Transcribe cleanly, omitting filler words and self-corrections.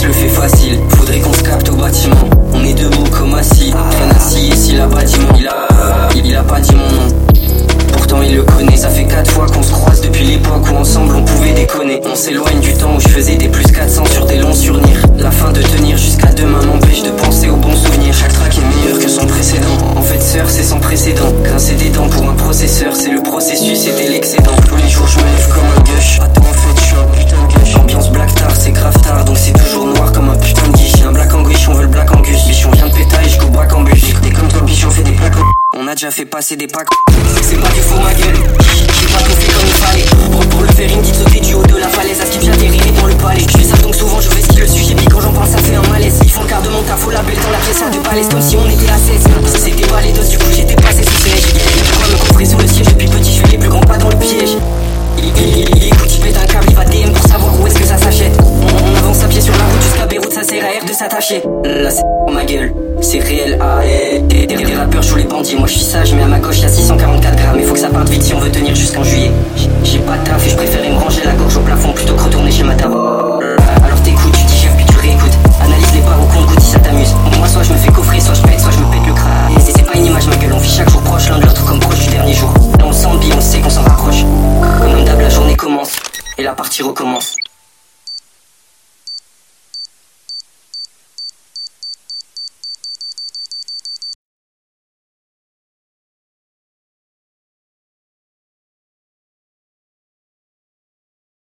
se le fait facile. Faudrait qu'on se capte au bâtiment. On est debout comme assis. Rien assis et s'il a pas dit mon il a pas dit mon nom. Pourtant il le connaît. Ça fait 4 fois qu'on se croise depuis l'époque où ensemble on pouvait déconner. On s'éloigne du temps où je faisais des plus 400 sur des longs souvenirs. La fin de tenir jusqu'à demain m'empêche de penser aux bons souvenirs. Chaque track est meilleur que son précédent. En fait sœur c'est sans précédent. Grincer des dents pour un processeur, c'est le processus, c'était l'excédent. Tous les jours je me lève comme un gush. Attends en fait je suis un putain de gush. Ambiance black tar, c'est grave tard, donc c'est toujours noir comme un putain de guiche. Y'a un black anguish, on veut le black angus. Bichon vient de pétaille, je go braque en bus. T'es comme toi bichon, fait des plaques. On a déjà fait passer des packs. C'est pas du faux ma gueule. J'ai pas tout fait comme il fallait. Pour le faire une petite sauter du haut de la falaise. À ce qui j'atterrirai dans le palais. Je fais ça donc souvent je vais ski le sujet. Puis quand j'en parle ça fait un malaise. Ils font le quart de mon taf, faut la belle dans la pièce de balèze. Comme si on était à 16. C'était pas les doses, du coup j'étais passé sous siège. Y'a quoi me coffrer sous le siège. Depuis petit je fais les plus grands pas dans le piège. Il écoute, il pète un câble, il va DM pour savoir où est-ce que ça s'achète. On avance à pied sur la route jusqu'à Beyrouth, ça sert à R de s'attacher. Là c'est ma gueule, c'est réel. Des rappeurs jouent les bandits, moi je suis sage, mais à ma gauche y'a 644 grammes. Il faut que ça parte vite si on veut tenir jusqu'en juillet. J'ai pas de taf et je préfère me ranger la gorge au plafond plutôt que retourner chez ma table.